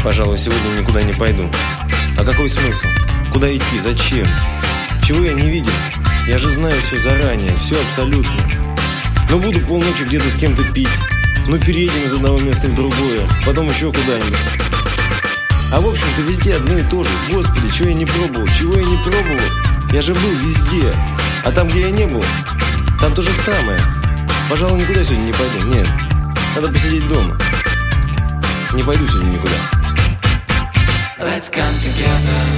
Пожалуй, сегодня никуда не пойду. А какой смысл? Куда идти? Зачем? Чего я не видел? Я же знаю все заранее, все абсолютно. Но буду полночи где-то с кем-то пить. Ну, переедем из одного места в другое. Потом еще куда-нибудь. А в общем-то везде одно и то же. Господи, чего я не пробовал? Чего я не пробовал? Я же был везде. А там, где я не был, там то же самое. Пожалуй, никуда сегодня не пойду. Нет, надо посидеть дома. Не пойду сегодня никуда. Let's come together.